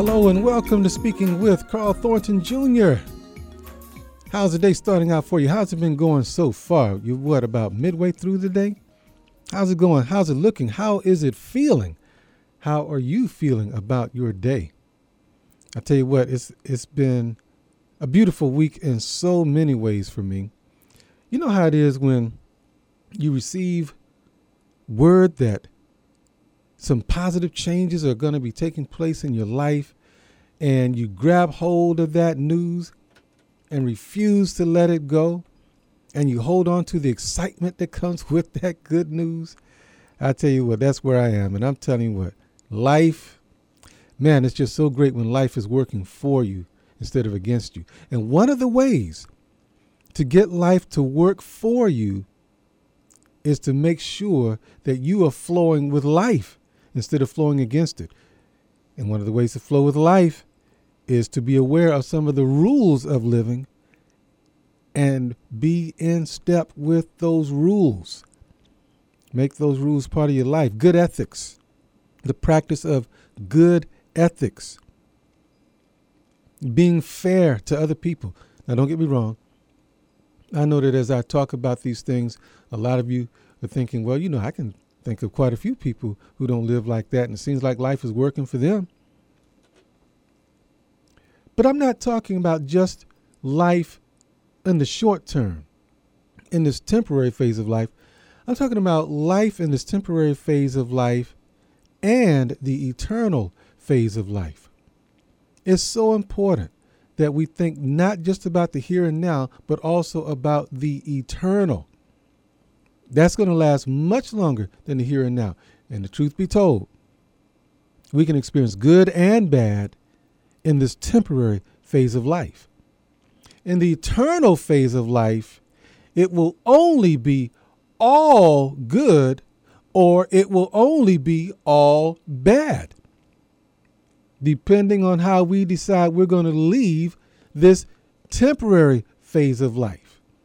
Hello and welcome to Speaking with Carl Thornton Jr. How's the day starting out for you? How's it been going so far? You're about midway through the day? How's it going? How's it looking? How is it feeling? How are you feeling about your day? I tell you what, it's been a beautiful week in so many ways for me. You know how it is when you receive word that some positive changes are going to be taking place in your life, and you grab hold of that news and refuse to let it go, and you hold on to the excitement that comes with that good news. I tell you what, that's where I am. And I'm telling you what, life, man, it's just so great when life is working for you instead of against you. And one of the ways to get life to work for you is to make sure that you are flowing with life instead of flowing against it. And one of the ways to flow with life is to be aware of some of the rules of living and be in step with those rules. Make those rules part of your life. Good ethics, the practice of good ethics, being fair to other people. Now, don't get me wrong. I know that as I talk about these things, a lot of you are thinking, well, I can think of quite a few people who don't live like that, and it seems like life is working for them. But I'm not talking about just life in the short term, in this temporary phase of life. I'm talking about life in this temporary phase of life and the eternal phase of life. It's so important that we think not just about the here and now, but also about the eternal. That's going to last much longer than the here and now. And the truth be told, we can experience good and bad in this temporary phase of life. In the eternal phase of life, it will only be all good or it will only be all bad, depending on how we decide we're going to leave this temporary phase of life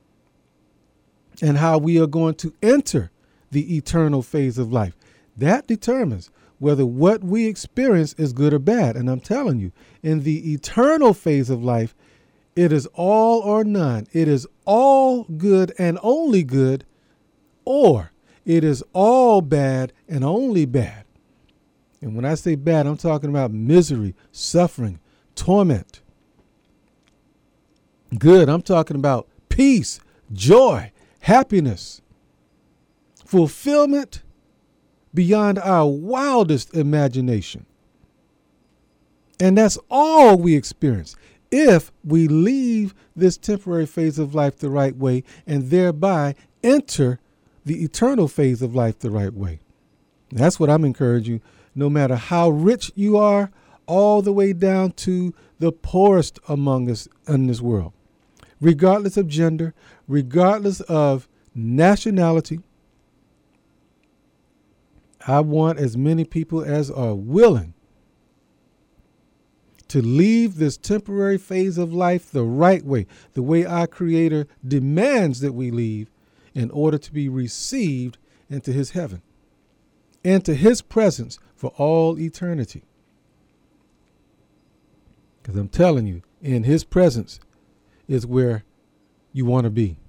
and how we are going to enter the eternal phase of life. That determines whether what we experience is good or bad. And I'm telling you, in the eternal phase of life, it is all or none. It is all good and only good, or it is all bad and only bad. And when I say bad, I'm talking about misery, suffering, torment. Good, I'm talking about peace, joy, happiness, fulfillment beyond our wildest imagination. And that's all we experience if we leave this temporary phase of life the right way and thereby enter the eternal phase of life the right way. That's what I'm encouraging you, no matter how rich you are, all the way down to the poorest among us in this world. Regardless of gender, regardless of nationality, I want as many people as are willing to leave this temporary phase of life the right way, the way our Creator demands that we leave in order to be received into His heaven, into His presence for all eternity. Because I'm telling you, in His presence is where you want to be.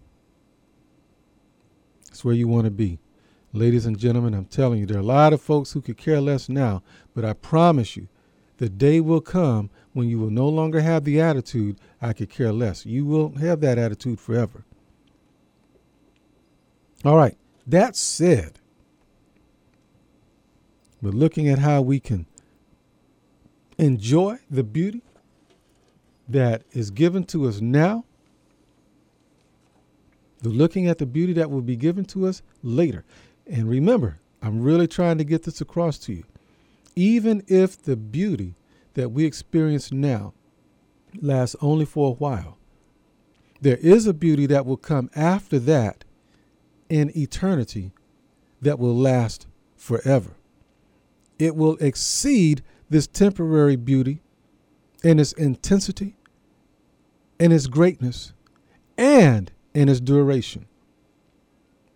It's where you want to be. Ladies and gentlemen, I'm telling you, there are a lot of folks who could care less now, but I promise you, the day will come when you will no longer have the attitude, I could care less. You won't have that attitude forever. All right, that said, we're looking at how we can enjoy the beauty that is given to us now. We're looking at the beauty that will be given to us later. And remember, I'm really trying to get this across to you. Even if the beauty that we experience now lasts only for a while, there is a beauty that will come after that in eternity that will last forever. It will exceed this temporary beauty in its intensity, in its greatness, and in its duration.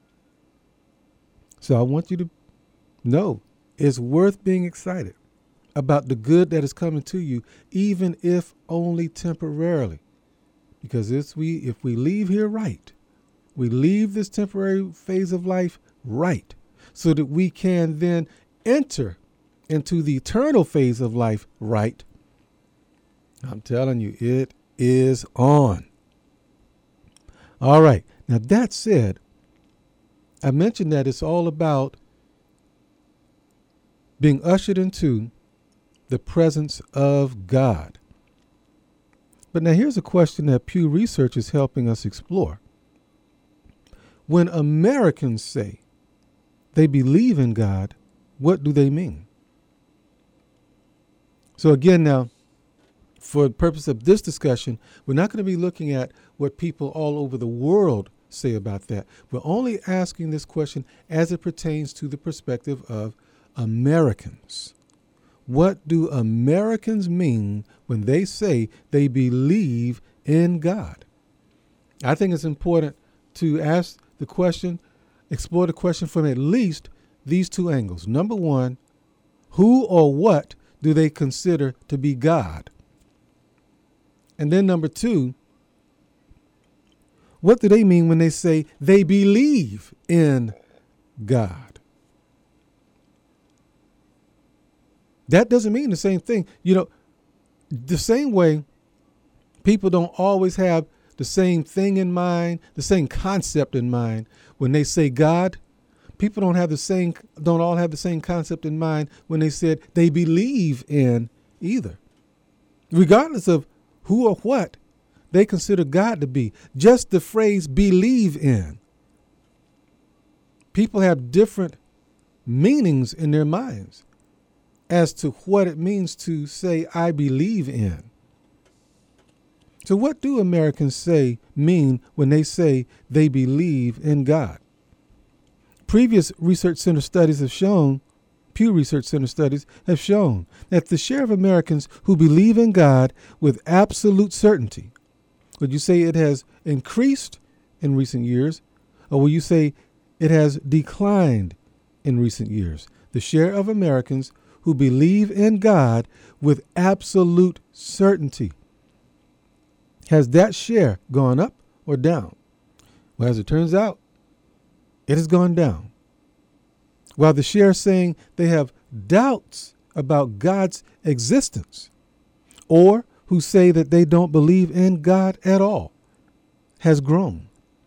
So I want you to know it's worth being excited. about the good that is coming to you, even if only temporarily. Because if we leave here right, we leave this temporary phase of life right, so that we can then enter into the eternal phase of life right, I'm telling you, it is on. All right. Now, that said, I mentioned that it's all about being ushered into the presence of God. But now here's a question that Pew Research is helping us explore. When Americans say they believe in God, what do they mean? So again, now, for the purpose of this discussion, we're not going to be looking at what people all over the world say about that. We're only asking this question as it pertains to the perspective of Americans. What do Americans mean when they say they believe in God? I think it's important to ask the question, explore the question from at least these two angles. Number one, who or what do they consider to be God? And then number two, what do they mean when they say they believe in God? That doesn't mean the same thing. You know, the same way people don't always have the same thing in mind, the same concept in mind when they say God. People don't all have the same concept in mind when they said they believe in either. Regardless of who or what they consider God to be, just the phrase believe in. People have different meanings in their minds as to what it means to say, I believe in. So what do Americans mean when they say they believe in God? Previous Research Center studies have shown, Pew Research Center studies have shown that the share of Americans who believe in God with absolute certainty, would you say it has increased in recent years, or will you say it has declined in recent years? The share of Americans who believe in God with absolute certainty. Has that share gone up or down? Well, as it turns out, it has gone down. While the share saying they have doubts about God's existence, or who say that they don't believe in God at all, has grown.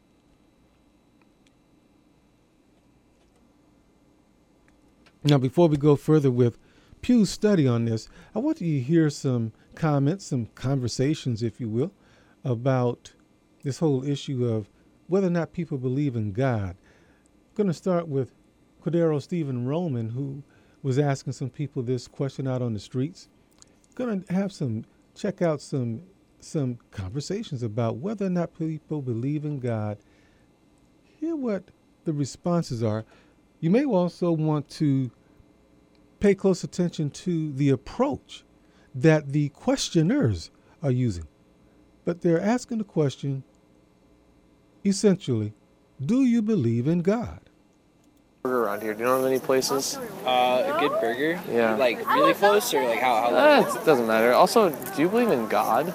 Now, before we go further with Pew's study on this, I want you to hear some comments, some conversations, if you will, about this whole issue of whether or not people believe in God. I'm going to start with Cordero Stephen Roman, who was asking some people this question out on the streets. Going to have check out some conversations about whether or not people believe in God. Hear what the responses are. You may also want to pay close attention to the approach that the questioners are using. But they're asking the question, essentially, do you believe in God? Burger around here. Do you know of any places? A good burger? Yeah. Like really close or like how It doesn't matter. Also, do you believe in God?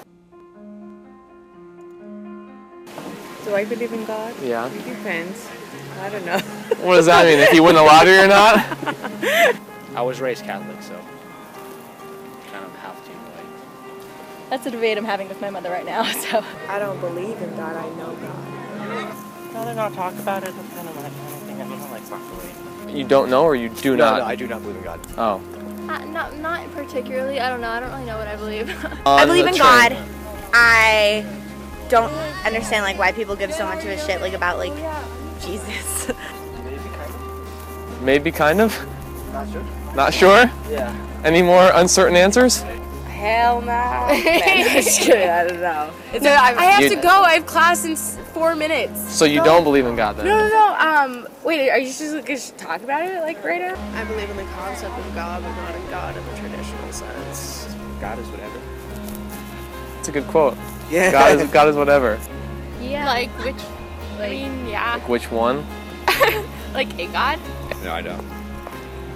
Do I believe in God? Yeah. It depends. I don't know. What does that mean? If you win the lottery or not? I was raised Catholic, so kind of have to. That's a debate I'm having with my mother right now. So I don't believe in God. I know God. I'd rather not talk about it. That's kind of that kind of thing. I don't like talk away. You don't know, or you do not? No, I do not believe in God. Oh. not particularly. I don't know. I don't really know what I believe. I believe in God. I don't understand like why people give so much of a shit like about like Jesus. Maybe kind of? Not sure. Not sure? Yeah. Any more uncertain answers? Hell no. I don't know. No, I have to go. I have class in 4 minutes. So you don't believe in God then? No. Wait, are you just going to talk about it like right now? I believe in the concept of God, but not in God in the traditional sense. God is whatever. It's a good quote. Yeah. God is whatever. Yeah. Like which? I mean, yeah. Like which one? Like a God? No, I don't.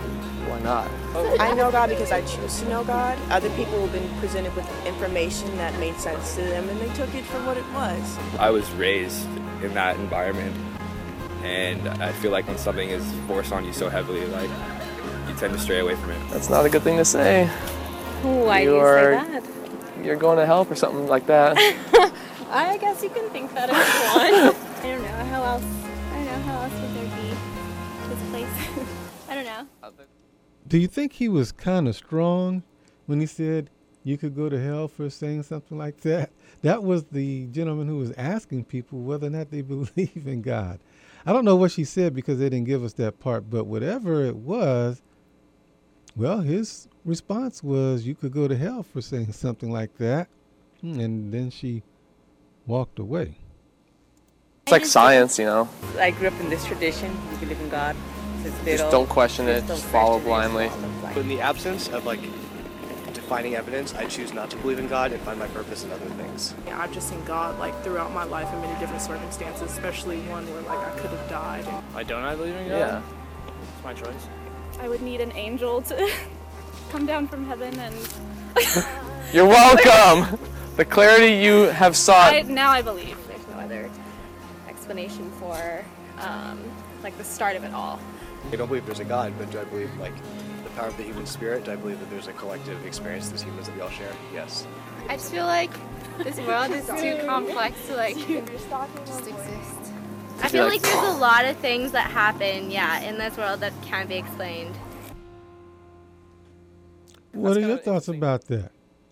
Why not? I know God because I choose to know God. Other people have been presented with information that made sense to them, and they took it for what it was. I was raised in that environment, and I feel like when something is forced on you so heavily, like, you tend to stray away from it. That's not a good thing to say. Why do you say that? You're going to hell for something like that. I guess you can think that if you want. I don't know how else. I don't know how else would there be this place. I don't know. Do you think he was kind of strong when he said you could go to hell for saying something like that? That was the gentleman who was asking people whether or not they believe in God. I don't know what she said because they didn't give us that part, but whatever it was, well, his response was you could go to hell for saying something like that. And then she walked away. It's like science, you know. I grew up in this tradition. We believe in God. Just don't question it. Just follow blindly. In the absence of like defining evidence, I choose not to believe in God and find my purpose in other things. Yeah, I've just seen God like throughout my life in many different circumstances, especially one where like I could have died. I believe in God? Yeah. It's my choice. I would need an angel to come down from heaven and. You're welcome. The clarity you have sought. Now I believe there's no other explanation for like the start of it all. I don't believe there's a God, but do I believe like the power of the human spirit? Do I believe that there's a collective experience as humans that we all share? Yes. I just feel like this world is too complex to like just exist. I feel like there's a lot of things that happen, in this world that can't be explained. What are your thoughts about that?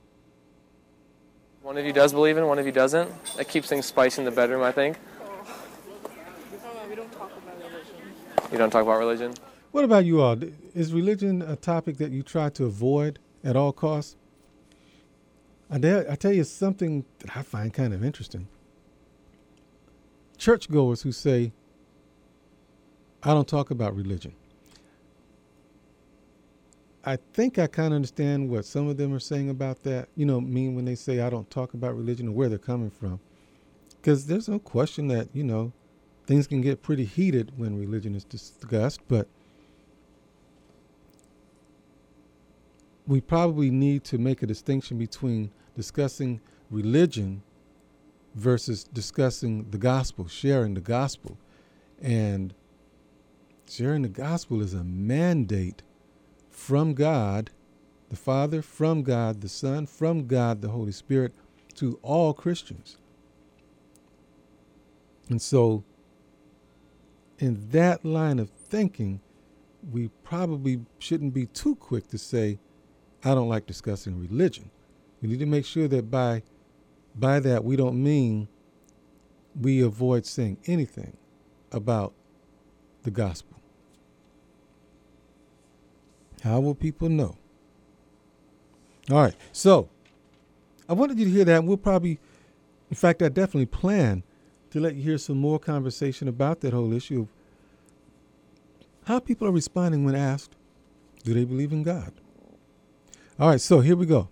One of you does believe in, one of you doesn't. That keeps things spicy in the bedroom, I think. We don't talk about religion. You don't talk about religion? What about you all? Is religion a topic that you try to avoid at all costs? I tell you something that I find kind of interesting. Churchgoers who say, I don't talk about religion. I think I kind of understand what some of them are saying about that. You know, mean when they say I don't talk about religion and where they're coming from. Because there's no question that, you know, things can get pretty heated when religion is discussed, but we probably need to make a distinction between discussing religion versus discussing the gospel, sharing the gospel. And sharing the gospel is a mandate from God, the Father, from God, the Son, from God, the Holy Spirit, to all Christians. And so, in that line of thinking, we probably shouldn't be too quick to say, I don't like discussing religion. We need to make sure that by that we don't mean we avoid saying anything about the gospel. How will people know? All right, so I wanted you to hear that. We'll probably, in fact, I definitely plan to let you hear some more conversation about that whole issue of how people are responding when asked, do they believe in God? All right, so here we go.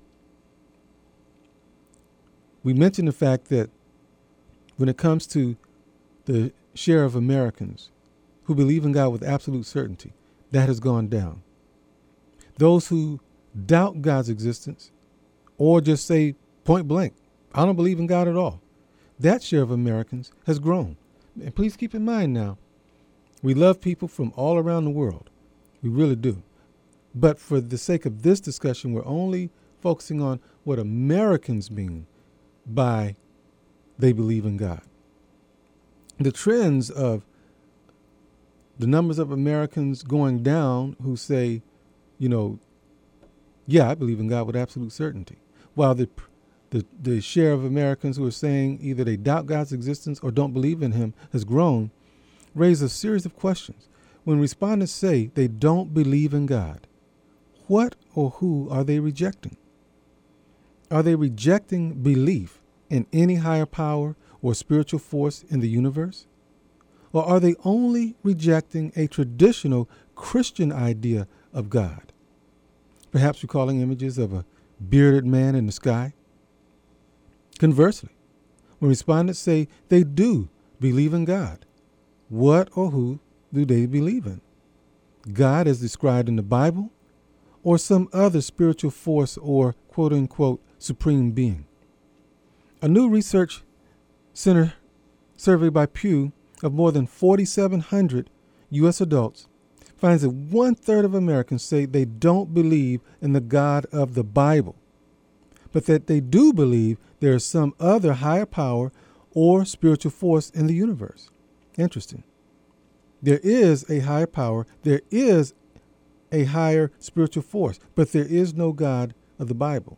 We mentioned the fact that when it comes to the share of Americans who believe in God with absolute certainty, that has gone down. Those who doubt God's existence or just say point blank, I don't believe in God at all, that share of Americans has grown. And please keep in mind now, we love people from all around the world. We really do. But for the sake of this discussion, we're only focusing on what Americans mean by they believe in God. The trends of the numbers of Americans going down who say, you know, yeah, I believe in God with absolute certainty, while the share of Americans who are saying either they doubt God's existence or don't believe in him has grown, raise a series of questions. When respondents say they don't believe in God, what or who are they rejecting? Are they rejecting belief in any higher power or spiritual force in the universe? Or are they only rejecting a traditional Christian idea of God? Perhaps recalling images of a bearded man in the sky? Conversely, when respondents say they do believe in God, what or who do they believe in? God as described in the Bible, or some other spiritual force or quote-unquote supreme being. A new research center survey by Pew of more than 4,700 U.S. adults finds that 1/3 of Americans say they don't believe in the God of the Bible, but that they do believe there is some other higher power or spiritual force in the universe. Interesting. There is a higher power, there is a higher spiritual force, but there is no God of the Bible.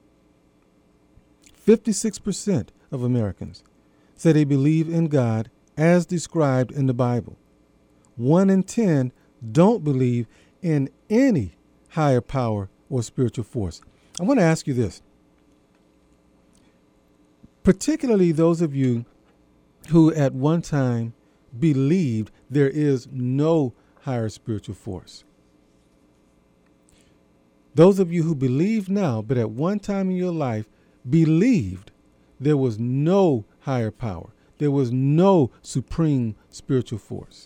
56% of Americans say they believe in God as described in the Bible. 1 in 10 don't believe in any higher power or spiritual force. I want to ask you this. Particularly those of you who at one time believed there is no higher spiritual force. Those of you who believe now, but at one time in your life believed there was no higher power, there was no supreme spiritual force.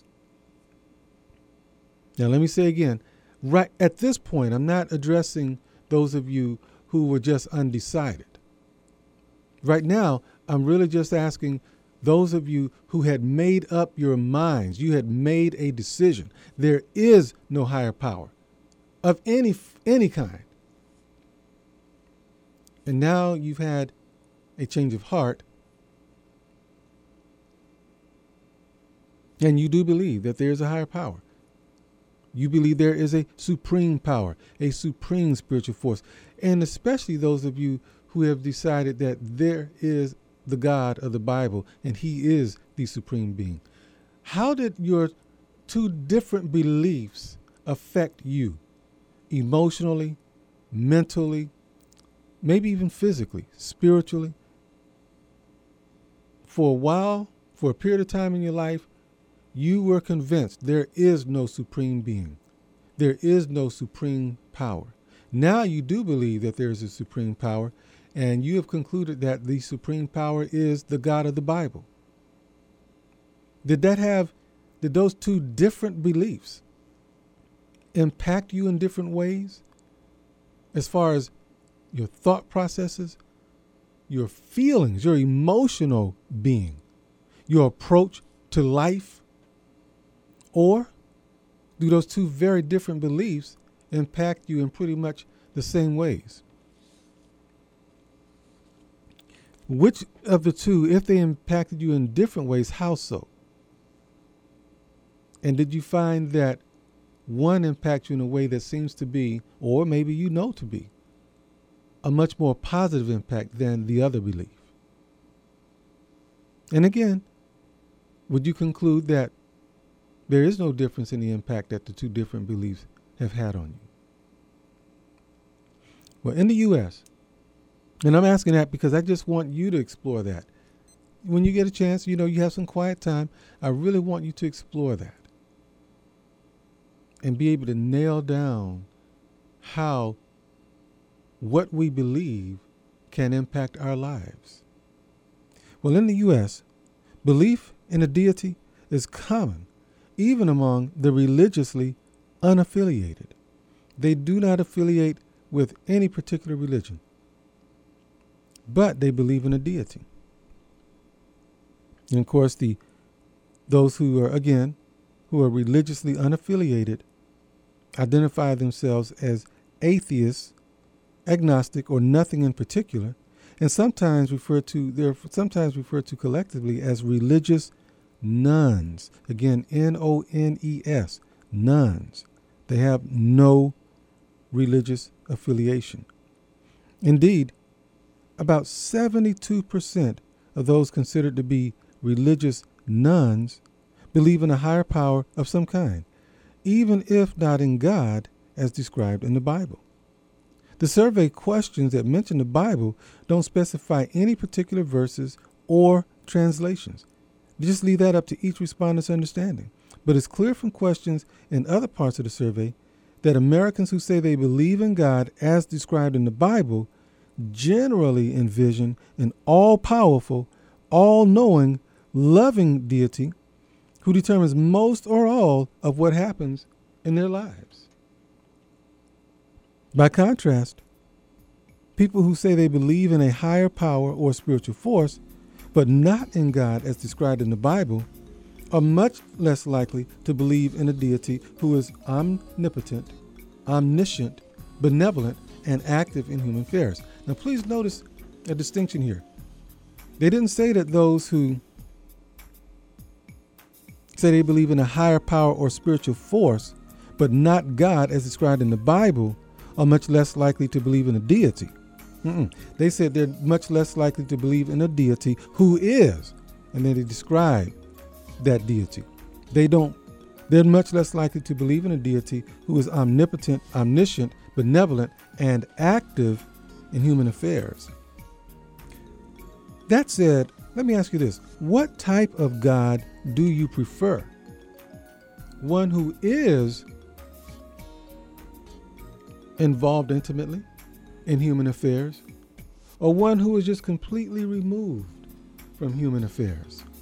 Now, let me say again, right at this point, I'm not addressing those of you who were just undecided. Right now, I'm really just asking those of you who had made up your minds, you had made a decision. There is no higher power of any kind. And now you've had a change of heart, and you do believe that there is a higher power. You believe there is a supreme power, a supreme spiritual force, and especially those of you who have decided that there is the God of the Bible and he is the supreme being. How did your two different beliefs affect you emotionally, mentally, maybe even physically, spiritually? For a while, for a period of time in your life, you were convinced there is no supreme being. There is no supreme power. Now you do believe that there is a supreme power, and you have concluded that the supreme power is the God of the Bible. Did those two different beliefs impact you in different ways as far as your thought processes, your feelings, your emotional being, your approach to life? Or do those two very different beliefs impact you in pretty much the same ways? Which of the two, if they impacted you in different ways, how so? And did you find that one impacts you in a way that seems to be, or maybe you know to be, a much more positive impact than the other belief? And again, would you conclude that there is no difference in the impact that the two different beliefs have had on you? Well, in the U.S., and I'm asking that because I just want you to explore that. When you get a chance, you have some quiet time, I really want you to explore that and be able to nail down how what we believe can impact our lives. Well, in the U.S., belief in a deity is common even among the religiously unaffiliated. They do not affiliate with any particular religion, but they believe in a deity. And of course, those who are religiously unaffiliated identify themselves as atheists, agnostic, or nothing in particular, and sometimes referred to collectively as religious nuns. Again, N-O-N-E-S, nuns. They have no religious affiliation. Indeed, about 72% of those considered to be religious nuns believe in a higher power of some kind, even if not in God as described in the Bible. The survey questions that mention the Bible don't specify any particular verses or translations. Just leave that up to each respondent's understanding. But it's clear from questions in other parts of the survey that Americans who say they believe in God as described in the Bible generally envision an all-powerful, all-knowing, loving deity who determines most or all of what happens in their lives. By contrast, people who say they believe in a higher power or spiritual force, but not in God as described in the Bible, are much less likely to believe in a deity who is omnipotent, omniscient, benevolent, and active in human affairs. Now, please notice a distinction here. They didn't say that those who say they believe in a higher power or spiritual force, but not God as described in the Bible, are much less likely to believe in a deity. They said they're much less likely to believe in a deity who is, and then they describe that deity. They're much less likely to believe in a deity who is omnipotent, omniscient, benevolent, and active in human affairs. That said, let me ask you this. What type of God do you prefer? One who is involved intimately in human affairs, or one who is just completely removed from human affairs?